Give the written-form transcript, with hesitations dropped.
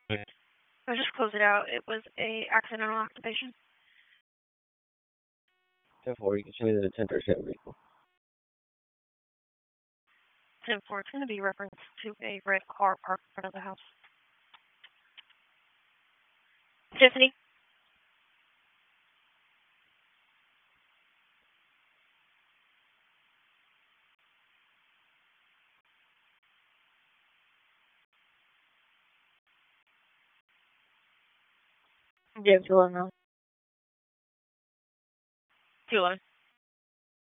I just closed it out. It was a accidental activation. 10-4, you can show me the 10% vehicle. 10-4, it's going to be reference to a red car parked in front of the house. Tiffany? Yeah, 211. 211.